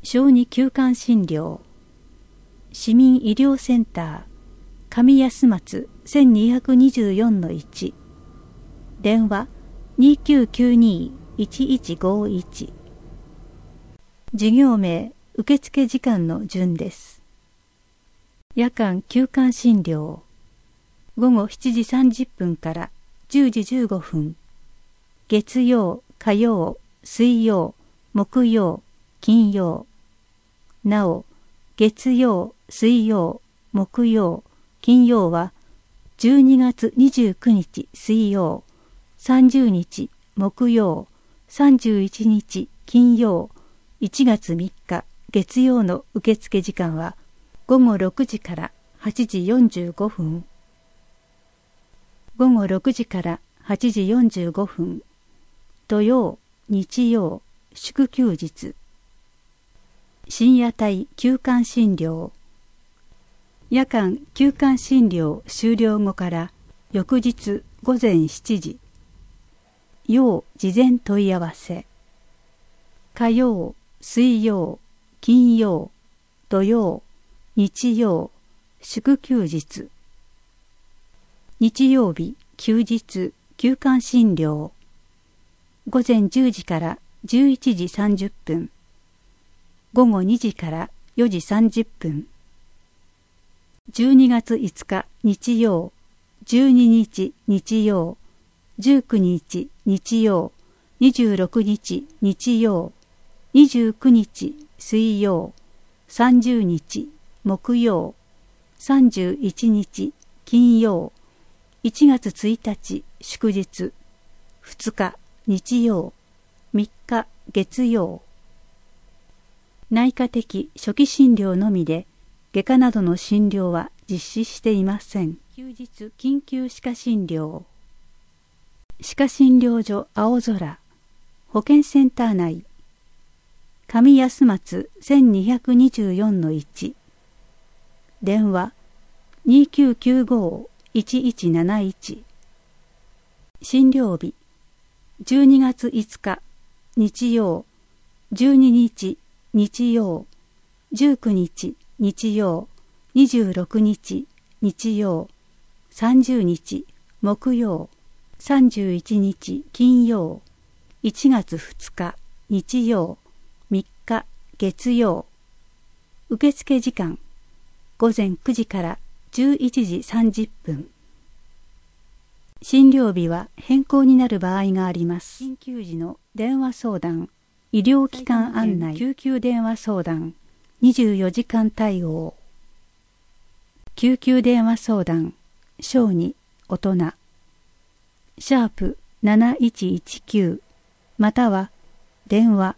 小児休館診療市民医療センター上安松 1224-1 電話 2992-1151 事業名受付時間の順です。夜間休館診療午後7時30分から10時15分月曜、火曜、水曜、木曜、金曜なお月曜、水曜、木曜、金曜は12月29日水曜、30日木曜、31日金曜、1月3日月曜の受付時間は午後6時から8時45分。午後6時から8時45分。土曜、日曜、祝休日。深夜帯休館診療。夜間休館診療終了後から翌日午前7時。要事前問い合わせ。火曜、水曜、金曜、土曜、日曜、祝休日。日曜日、休日、休館診療。午前10時から11時30分。午後2時から4時30分。12月5日日曜、12日日曜、19日日曜、26日日曜、29日水曜、30日木曜、31日金曜、1月1日祝日、2日日曜、3日月曜。内科的初期診療のみで外科などの診療は実施していません。休日緊急歯科診療。歯科診療所青空保健センター内上安松 1224-1 電話 2995-1171 診療日12月5日日曜12日日曜19日日曜26日日曜30日木曜31日金曜1月2日日曜3日月曜。受付時間午前9時から11時30分。診療日は変更になる場合があります。緊急時の電話相談、医療機関案内、救急電話相談、24時間対応。救急電話相談、小児、大人。#7119または電話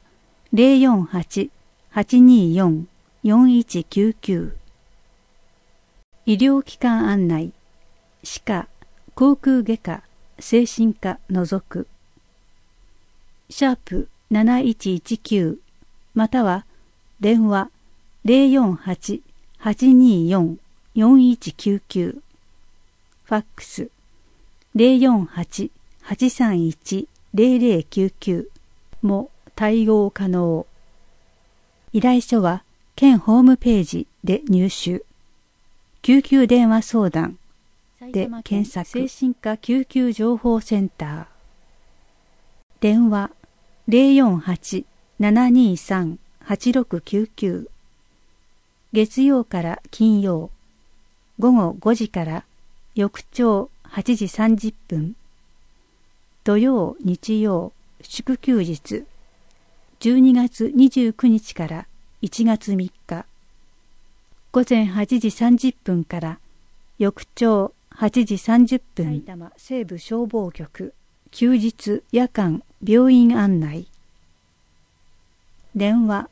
048-824-4199 医療機関案内歯科、口腔外科、精神科除く#7119または電話 048-824-4199 ファックス 048-831-0099 も対応可能。依頼書は県ホームページで入手。救急電話相談で検索。精神科救急情報センター。電話 048-723-8699 月曜から金曜午後5時から翌朝8時30分。土曜、日曜、祝休日。12月29日から1月3日。午前8時30分から翌朝8時30分。埼玉西部消防局。休日夜間病院案内。電話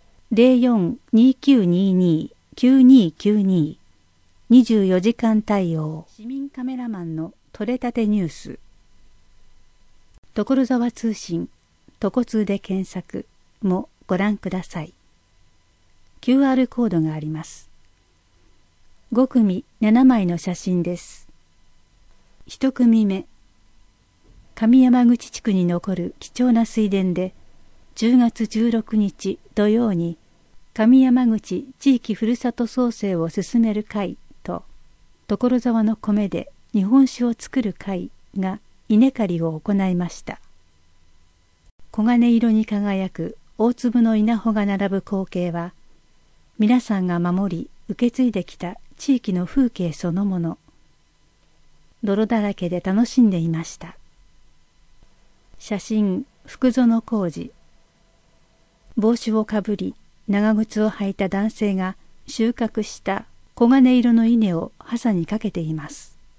04-2922-9292 24時間対応。市民カメラマンの取れたてニュース。所沢通信、とこ通で検索もご覧ください。QR コードがあります。5組7枚の写真です。1組目。上山口地区に残る貴重な水田で10月16日土曜に上山口地域ふるさと創生を進める会と、所沢の米で日本酒を作る会が稲刈りを行いました。黄金色に輝く大粒の稲穂が並ぶ光景は、皆さんが守り受け継いできた地域の風景そのもの。泥だらけで楽しんでいました。写真、福園浩二。帽子をかぶり、長靴を履いた男性が収穫した黄金色の稲を傘にかけています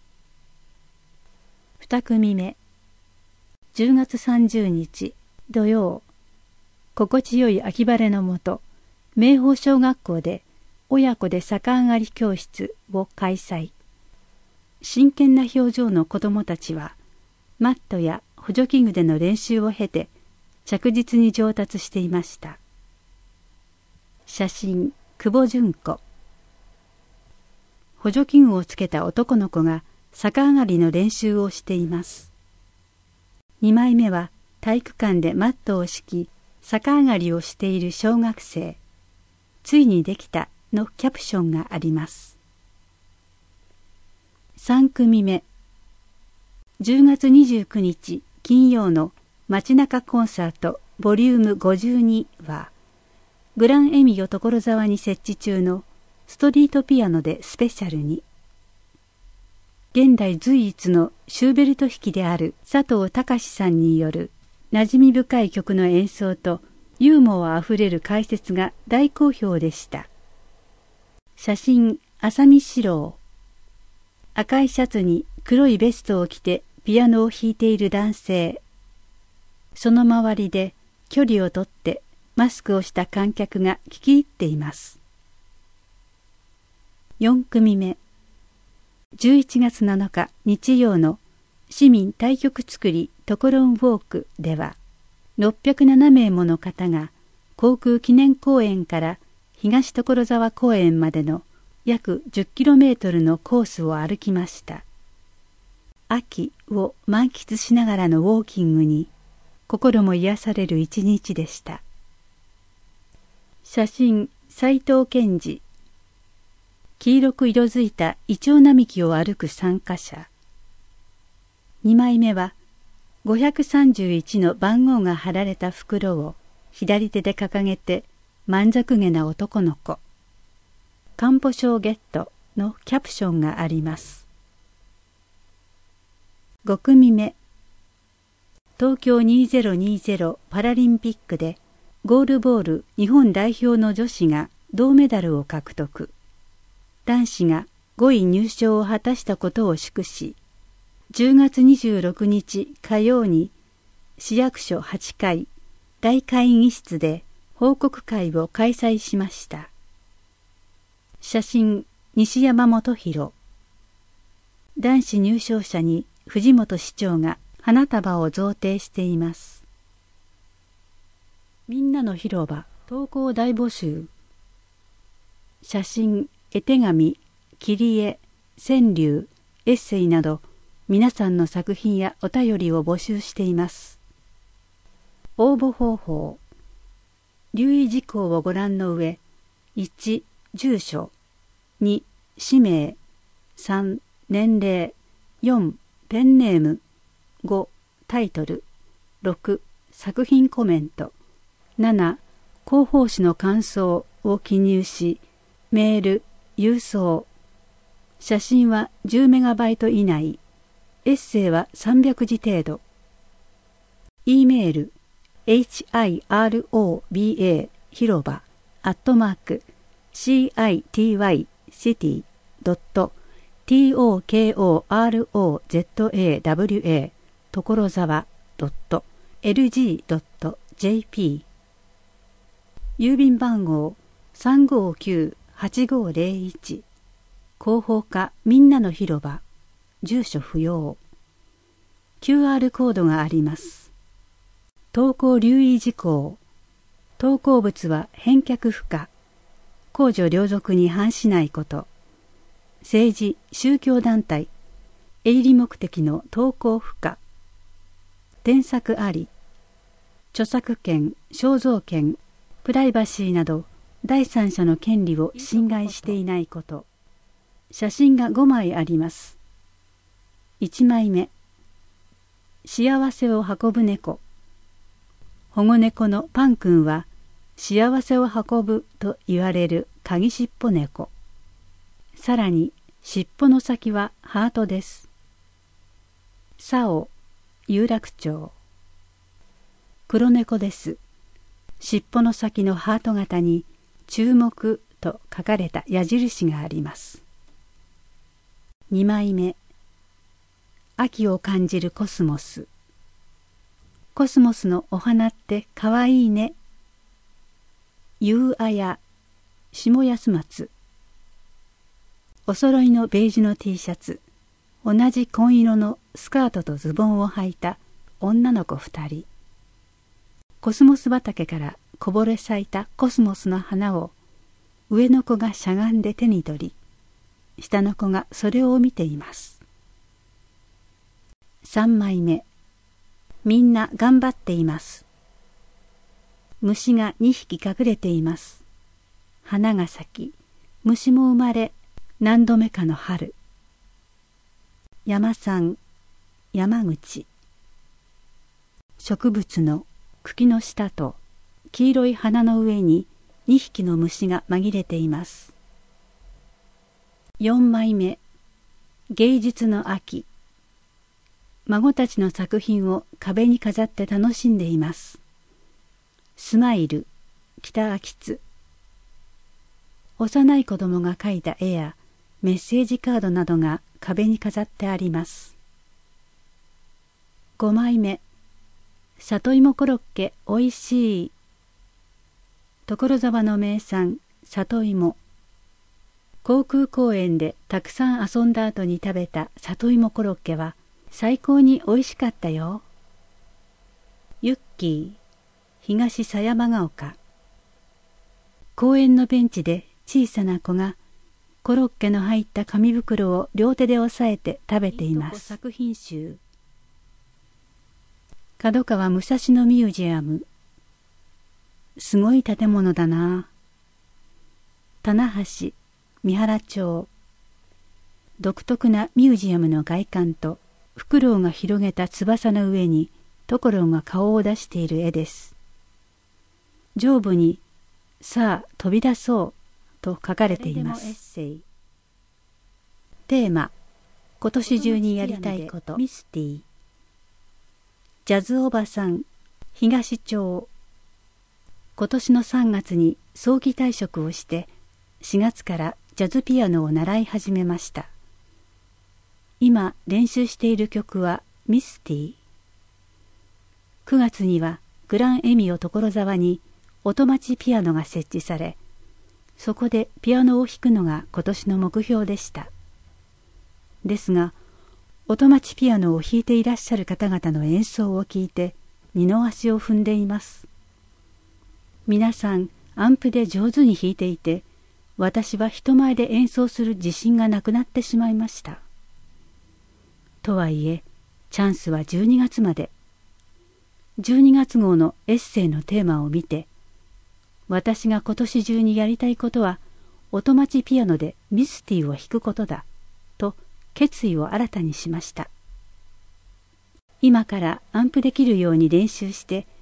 。2組目。10月30日土曜。心地よい秋晴れのもと、明豊小学校で親子で逆上がり教室を開催。真剣な表情の子どもたちは、マットや補助器具での練習を経て、着実に上達していました。写真、久保純子。補助器具をつけた男の子が逆上がりの練習をしています。2枚目は体育館でマットを敷き、逆上がりをしている小学生。ついにできたのキャプションがあります。3組目。10月29日金曜の街中コンサートボリューム52は、グランエミオ所沢に設置中のストリートピアノでスペシャルに、現代随一のシューベルト弾きである佐藤隆さんによる馴染み深い曲の演奏とユーモアあふれる解説が大好評でした。写真、浅見史郎。赤いシャツに黒いベストを着てピアノを弾いている男性。その周りで距離をとってマスクをした観客が聞き入っています。4組目。11月7日日曜の市民対局作りトコロンウォークでは、607名もの方が航空記念公園から東所沢公園までの約 10km のコースを歩きました。秋を満喫しながらのウォーキングに心も癒される一日でした。写真、斉藤健二。黄色く色づいたイチョウ並木を歩く参加者。2枚目は531の番号が貼られた袋を左手で掲げて満足げな男の子。かんぽ賞ゲットのキャプションがあります。5組目。東京2020パラリンピックでゴールボール日本代表の女子が銅メダルを獲得。男子が5位入賞を果たしたことを祝し、10月26日火曜に市役所8階大会議室で報告会を開催しました。写真、西山元弘。男子入賞者に藤本市長が花束を贈呈しています。みんなの広場投稿大募集。写真、絵手紙、切り絵、川柳、エッセイなど皆さんの作品やお便りを募集しています。応募方法。留意事項をご覧の上、1、住所、2、氏名、3、年齢、4、ペンネーム、5、タイトル、6、作品コメント、7、広報誌の感想を記入し、メール、郵送。写真は 10MB 以内。エッセイは300字程度。E メール hiroba 広場@citY.tokorozawa所沢 .lg.jp 郵便番号359-8501広報課みんなの広場住所不要 QR コードがあります。投稿留意事項。投稿物は返却不可。公序良俗に反しないこと。政治・宗教団体。営利目的の投稿不可。添削あり。著作権、肖像権、プライバシーなど第三者の権利を侵害していないこと。写真が5枚あります。1枚目、幸せを運ぶ猫。保護猫のパン君は幸せを運ぶと言われる鍵しっぽ猫。さらに尻尾の先はハートです。サオ、有楽町。黒猫です。尻尾の先のハート型に注目と書かれた矢印があります。2枚目、秋を感じるコスモス。コスモスのお花ってかわいいね。夕あや、下安松。お揃いのベージュの T シャツ、同じ紺色のスカートとズボンを履いた女の子2人。コスモス畑からこぼれ咲いたコスモスの花を上の子がしゃがんで手に取り、下の子がそれを見ています。3枚目、みんな頑張っています。虫が2匹隠れています。花が咲き、虫も生まれ、何度目かの春。山さん、山口。植物の茎の下と黄色い花の上に2匹の虫が紛れています。4枚目、芸術の秋。孫たちの作品を壁に飾って楽しんでいます。スマイル、北秋津。幼い子供が描いた絵やメッセージカードなどが壁に飾ってあります。5枚目、里芋コロッケおいしい。所沢の名産、里芋。航空公園でたくさん遊んだ後に食べた里芋コロッケは最高においしかったよ。ユッキー、東狭山ヶ丘。公園のベンチで小さな子がコロッケの入った紙袋を両手で押さえて食べています。作品集。角川武蔵野ミュージアム。すごい建物だな。棚橋、三原町。独特なミュージアムの外観とフクロウが広げた翼の上にトコローが顔を出している絵です。上部にさあ飛び出そうと書かれています。テーマ、今年中にやりたいこと。ミスティ。ジャズおばさん、東町。今年の3月に早期退職をして4月からジャズピアノを習い始めました。今練習している曲はミスティ。9月にはグランエミオ所沢に音待ちピアノが設置され、そこでピアノを弾くのが今年の目標でした。ですが、音待ちピアノを弾いていらっしゃる方々の演奏を聞いて二の足を踏んでいます。皆さんアンプで上手に弾いていて、私は人前で演奏する自信がなくなってしまいました。とはいえ、チャンスは12月まで。12月号のエッセイのテーマを見て、私が今年中にやりたいことは、音待ちピアノでミスティを弾くことだ、と決意を新たにしました。今からアンプできるように練習して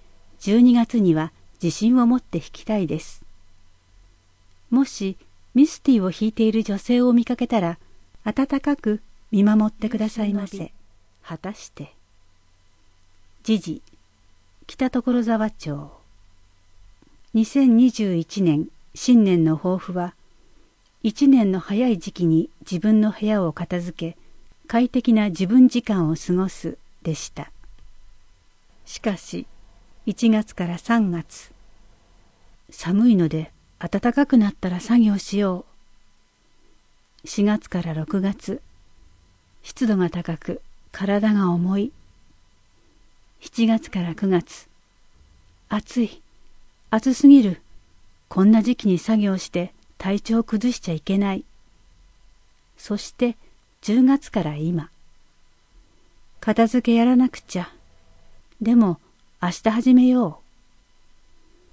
、12月には自信を持って弾きたいです。もしミスティを弾いている女性を見かけたら、温かく見守ってくださいませ。果たして。時事、北所沢町。2021年新年の抱負は、1年の早い時期に自分の部屋を片付け、快適な自分時間を過ごすでした。しかし、1月から3月、寒いので暖かくなったら作業しよう。4月から6月、湿度が高く体が重い。7月から9月、暑い、暑すぎる。こんな時期に作業して体調を崩しちゃいけない。そして10月から今、片付けやらなくちゃ。でも明日始めよう。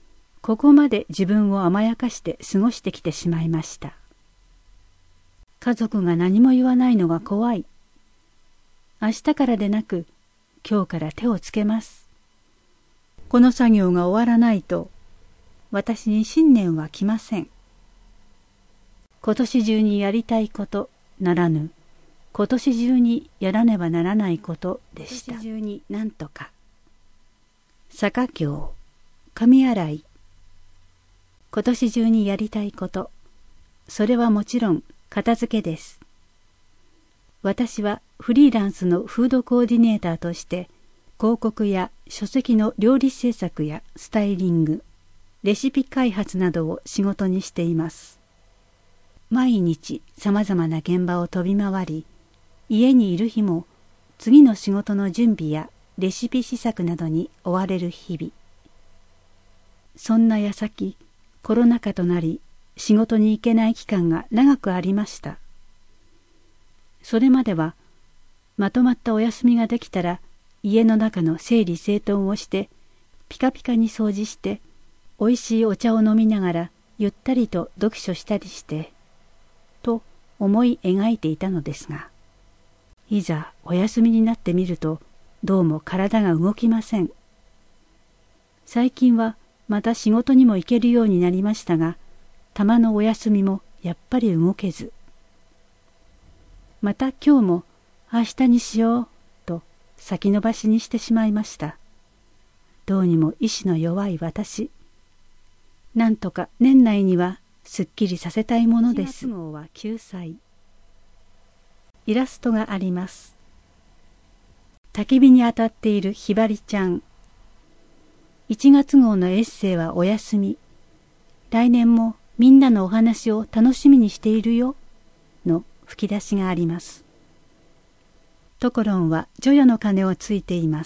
ここまで自分を甘やかして過ごしてきてしまいました。家族が何も言わないのが怖い。明日からでなく、今日から手をつけます。この作業が終わらないと、私に新年は来ません。今年中にやりたいことならぬ、今年中にやらねばならないことでした。今年中になんとか。坂行、髪洗い。今年中にやりたいこと、それはもちろん片付けです。私はフリーランスのフードコーディネーターとして、広告や書籍の料理制作やスタイリング、レシピ開発などを仕事にしています。毎日さまざまな現場を飛び回り、家にいる日も次の仕事の準備やレシピ試作などに追われる日々。そんな矢先、コロナ禍となり仕事に行けない期間が長くありました。それまではまとまったお休みができたら家の中の整理整頓をしてピカピカに掃除しておいしいお茶を飲みながらゆったりと読書したりしてと思い描いていたのですが、いざお休みになってみるとどうも体が動きません。最近はまた仕事にも行けるようになりましたが、たまのお休みもやっぱり動けず。また今日も明日にしようと先延ばしにしてしまいました。どうにも意志の弱い私。なんとか年内にはすっきりさせたいものです。1月号は9歳。イラストがあります。焚き火に当たっているひばりちゃん。1月号のエッセイはお休み。来年もみんなのお話を楽しみにしているよの吹き出しがあります。トコロンは除夜の鐘をついています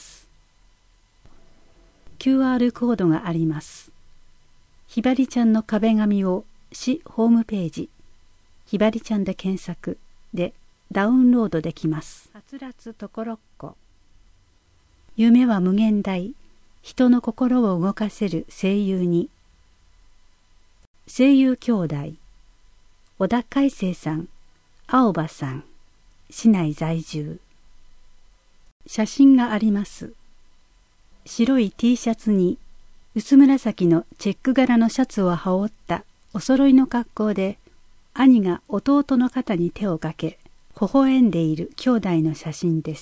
。QR コードがあります。ひばりちゃんの壁紙を市ホームページひばりちゃんで検索でダウンロードできます。はつらつところっこ。夢は無限大。人の心を動かせる声優に。声優兄弟小田海生さん、青葉さん、市内在住。写真があります。白い T シャツに薄紫のチェック柄のシャツを羽織ったお揃いの格好で、兄が弟の肩に手をかけ微笑んでいる兄弟の写真です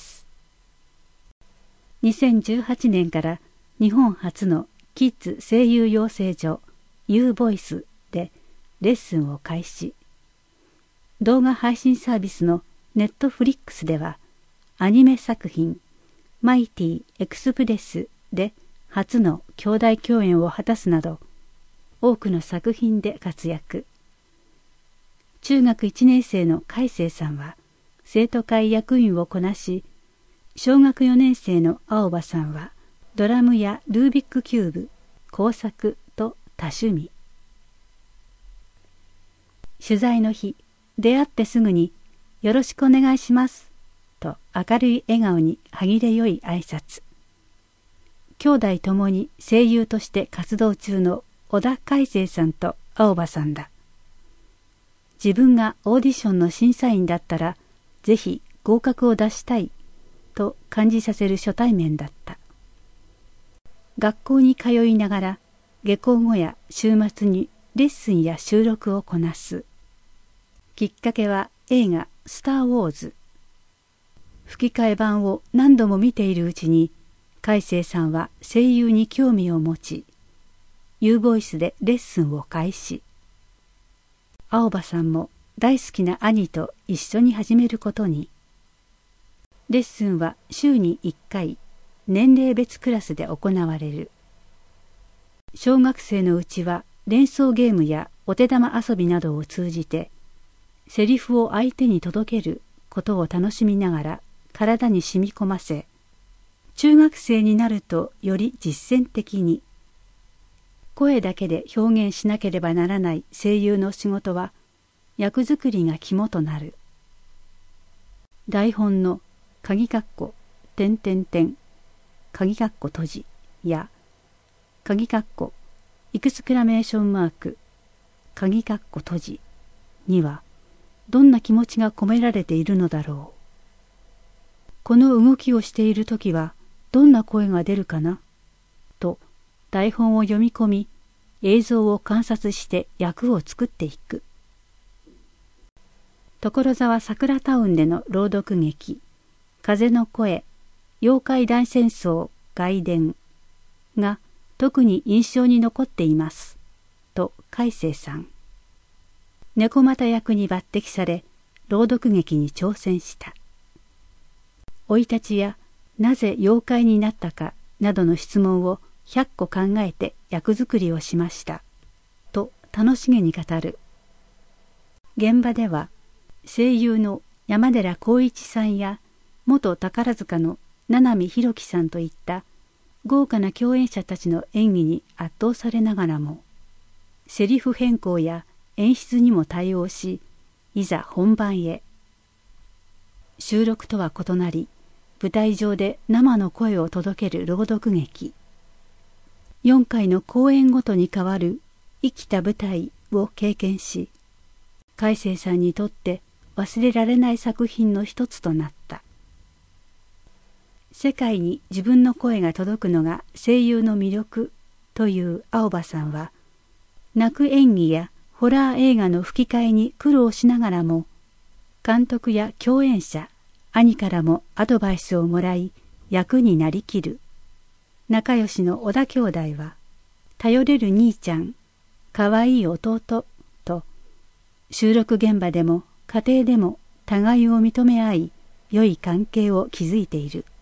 。2018年から日本初のキッズ声優養成所 U ボイスでレッスンを開始。動画配信サービスのネットフリックスではアニメ作品マイティエクスプレスで初の兄弟共演を果たすなど多くの作品で活躍。中学1年生の海生さんは生徒会役員をこなし、小学4年生の青葉さんはドラムやルービックキューブ、工作と多趣味。取材の日、出会ってすぐによろしくお願いしますと明るい笑顔に歯切れよい挨拶。兄弟ともに声優として活動中の小田海生さんと青葉さんだ。自分がオーディションの審査員だったらぜひ合格を出したいと感じさせる初対面だった。学校に通いながら下校後や週末にレッスンや収録をこなす。きっかけは映画スター・ウォーズ。吹き替え版を何度も見ているうちに海生さんは声優に興味を持ち、Uボイスでレッスンを開始。青葉さんも大好きな兄と一緒に始めることに。レッスンは週に1回、年齢別クラスで行われる。小学生のうちは連想ゲームやお手玉遊びなどを通じて、セリフを相手に届けることを楽しみながら体に染み込ませ、中学生になるとより実践的に。声だけで表現しなければならない声優の仕事は、役作りが肝となる。台本の鍵括弧点々点鍵括弧閉じや鍵括弧エクスクラメーションマーク、鍵括弧閉じにはどんな気持ちが込められているのだろう。この動きをしているときはどんな声が出るかなと台本を読み込み、映像を観察して役を作っていく。所沢桜タウンでの朗読劇、風の声、妖怪大戦争外伝が特に印象に残っています。と海星さん。猫又役に抜擢され、朗読劇に挑戦した。生い立ちやなぜ妖怪になったかなどの質問を100個考えて役作りをしました。と楽しげに語る。現場では声優の山寺宏一さんや元宝塚の七海弘樹さんといった豪華な共演者たちの演技に圧倒されながらも、セリフ変更や演出にも対応し、いざ本番へ。収録とは異なり、舞台上で生の声を届ける朗読劇。4回の公演ごとに変わる生きた舞台を経験し、海星さんにとって忘れられない作品の一つとなった。世界に自分の声が届くのが声優の魅力という青葉さんは、泣く演技やホラー映画の吹き替えに苦労しながらも、監督や共演者、兄からもアドバイスをもらい、役になりきる。仲良しの小田兄弟は、頼れる兄ちゃん、かわいい弟と、収録現場でも家庭でも互いを認め合い、良い関係を築いている。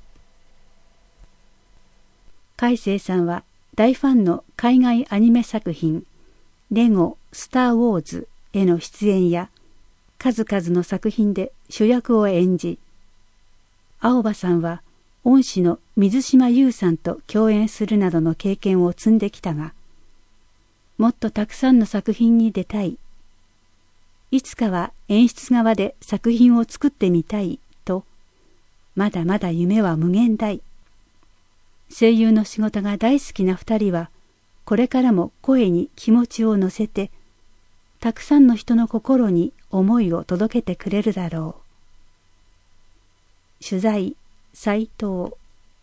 海星さんは大ファンの海外アニメ作品、レゴ・スター・ウォーズへの出演や、数々の作品で主役を演じ、青葉さんは恩師の水島優さんと共演するなどの経験を積んできたが、もっとたくさんの作品に出たい、いつかは演出側で作品を作ってみたいと、まだまだ夢は無限大。声優の仕事が大好きな2人は、これからも声に気持ちを乗せて、たくさんの人の心に思いを届けてくれるだろう。取材、斉藤。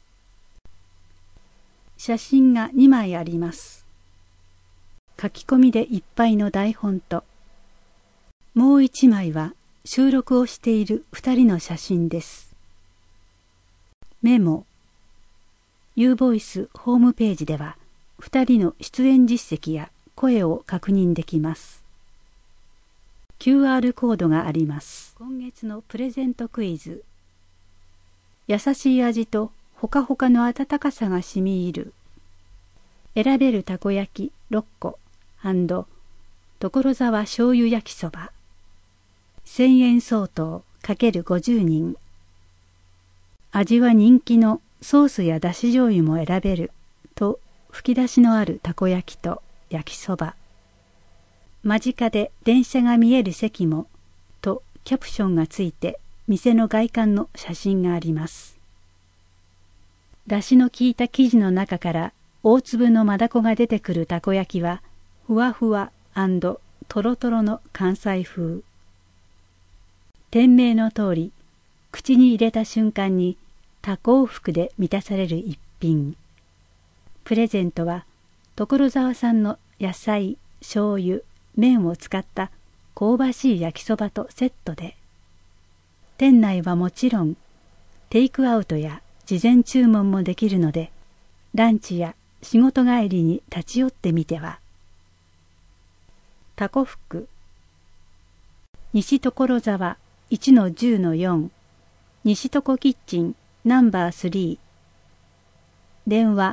写真が2枚あります。書き込みでいっぱいの台本と、もう1枚は収録をしている2人の写真です。メモ。Uボイスホームページでは、2人の出演実績や声を確認できます。QR コードがあります。今月のプレゼントクイズ。優しい味とほかほかの温かさが染み入る。選べるたこ焼き6個&所沢醤油焼きそば。1000円相当×50人。味は人気のソースやだし醤油も選べると吹き出しのあるたこ焼きと焼きそば。間近で電車が見える席もとキャプションがついて店の外観の写真があります。だしの効いた生地の中から大粒のマダコが出てくるたこ焼きはふわふわ&とろとろの関西風。店名の通り、口に入れた瞬間に多幸福で満たされる一品。プレゼントは所沢産の野菜、醤油、麺を使った香ばしい焼きそばとセットで、店内はもちろんテイクアウトや事前注文もできるので、ランチや仕事帰りに立ち寄ってみては。タコ福。西所沢 1-10-4 西床キッチンナンバー3。電話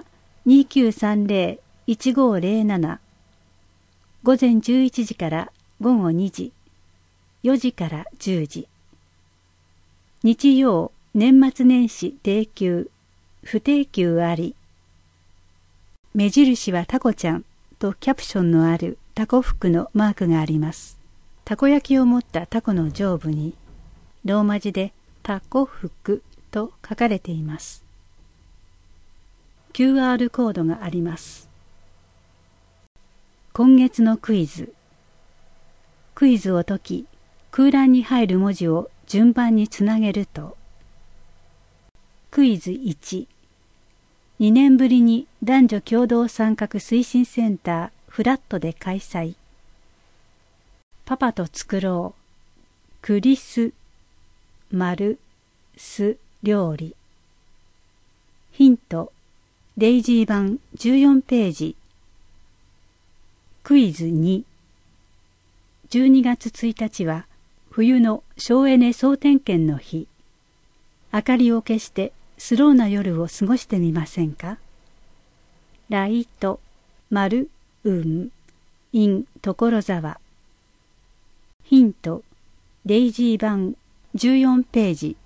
2930-1507。午前11時から午後2時、4時から10時。日曜、年末年始定休、不定休あり。目印はタコちゃんとキャプションのあるタコ服のマークがあります。たこ焼きを持ったタコの上部に、ローマ字でタコ服と書かれています。QR コードがあります。 今月のクイズ。クイズを解き、空欄に入る文字を順番につなげると。クイズ1。2年ぶりに男女共同参画推進センターフラットで開催。パパと作ろう。クリス、丸、ス料理。ヒント。デイジー版14ページ。クイズ2。12月1日は冬の省エネ総点検の日。明かりを消してスローな夜を過ごしてみませんか？ライト、丸、イン、所沢。ヒント。デイジー版14ページ。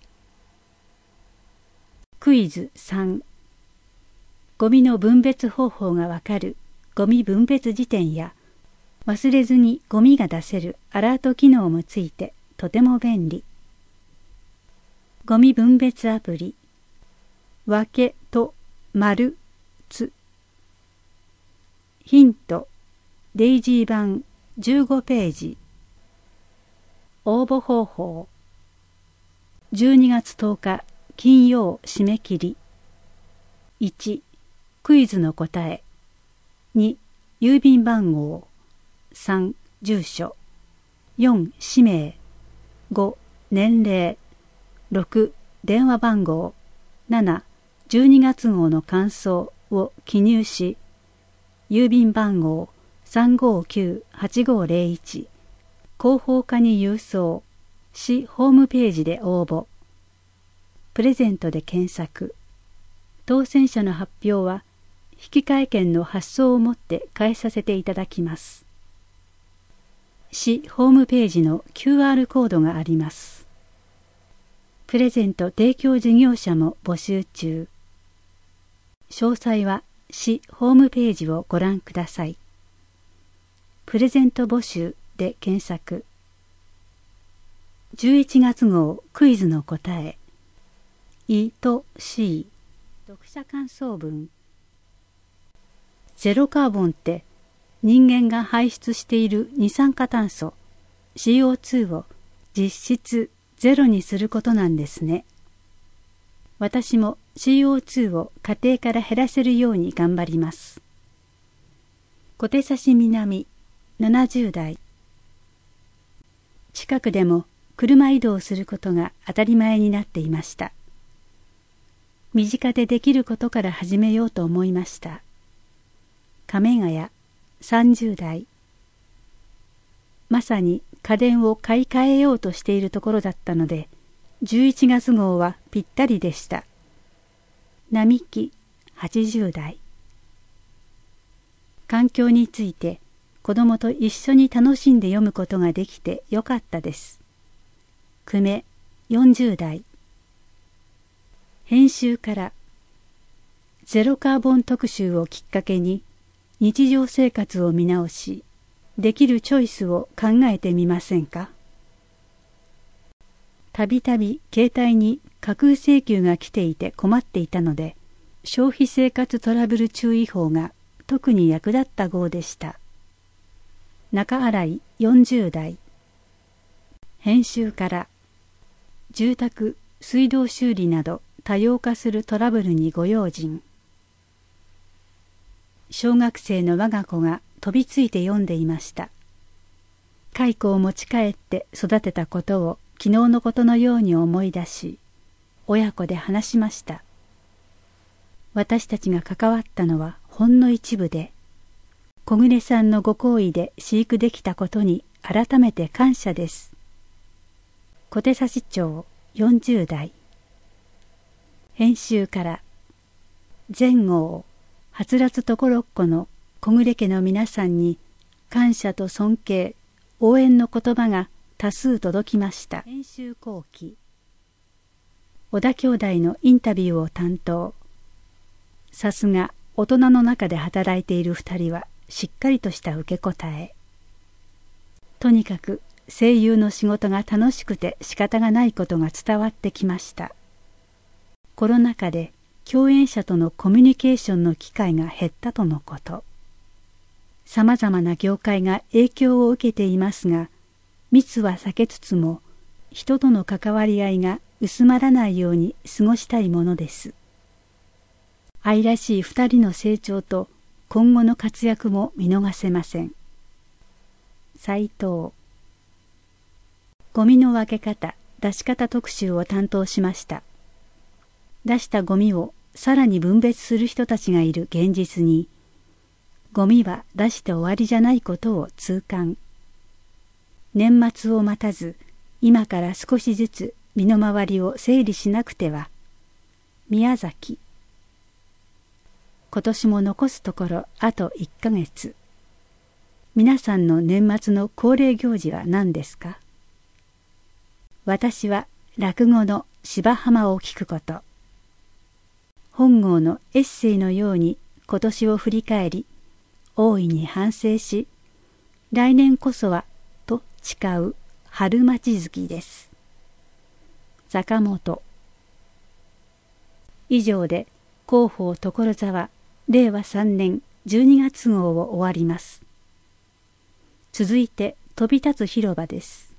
クイズ3。ゴミの分別方法がわかるゴミ分別辞典や忘れずにゴミが出せるアラート機能もついてとても便利。ゴミ分別アプリ。分けと丸つ。ヒント。デイジー版15ページ。応募方法。12月10日金曜締め切り。1、クイズの答え。2、郵便番号。3、住所。4、氏名。5、年齢。6、電話番号。7、12月号の感想を記入し、郵便番号 359-8501。広報課に郵送。市ホームページで応募。プレゼントで検索。当選者の発表は引換券の発送をもって返させていただきます。市ホームページの QR コードがあります。プレゼント提供事業者も募集中。詳細は市ホームページをご覧ください。プレゼント募集で検索。11月号クイズの答え。いとしい。読者感想文。ゼロカーボンって人間が排出している二酸化炭素 CO2 を実質ゼロにすることなんですね。私も CO2 を家庭から減らせるように頑張ります。小手指南70代。近くでも車移動することが当たり前になっていました。身近でできることから始めようと思いました。亀ヶ谷30代。まさに家電を買い替えようとしているところだったので、11月号はぴったりでした。並木80代。環境について子供と一緒に楽しんで読むことができてよかったです。久米40代。編集からゼロカーボン特集をきっかけに日常生活を見直し、できるチョイスを考えてみませんか。たびたび携帯に架空請求が来ていて困っていたので、消費生活トラブル注意報が特に役立った号でした。中新井40代。編集から住宅、水道修理など多様化するトラブルにご用心。小学生の我が子が飛びついて読んでいました。蚕を持ち帰って育てたことを昨日のことのように思い出し、親子で話しました。私たちが関わったのはほんの一部で、小暮さんのご厚意で飼育できたことに改めて感謝です。小手指町40代。編集から全号はつらつところっこの小暮家の皆さんに感謝と尊敬、応援の言葉が多数届きました。編集後期。小田兄弟のインタビューを担当。さすが大人の中で働いている2人はしっかりとした受け答え。とにかく声優の仕事が楽しくて仕方がないことが伝わってきました。コロナ禍で共演者とのコミュニケーションの機会が減ったとのこと。 さまざまな業界が影響を受けていますが、密は避けつつも人との関わり合いが薄まらないように過ごしたいものです。愛らしい二人の成長と今後の活躍も見逃せません。斉藤。ゴミの分け方、出し方特集を担当しました。出したゴミをさらに分別する人たちがいる現実に、ゴミは出して終わりじゃないことを痛感。年末を待たず、今から少しずつ身の回りを整理しなくては。宮崎。今年も残すところあと1ヶ月。皆さんの年末の恒例行事は何ですか？私は落語の芝浜を聞くこと。本郷のエッセイのように今年を振り返り、大いに反省し、来年こそはと誓う春待ち月です。坂本。以上で広報所沢令和3年12月号を終わります。続いて飛び立つ広場です。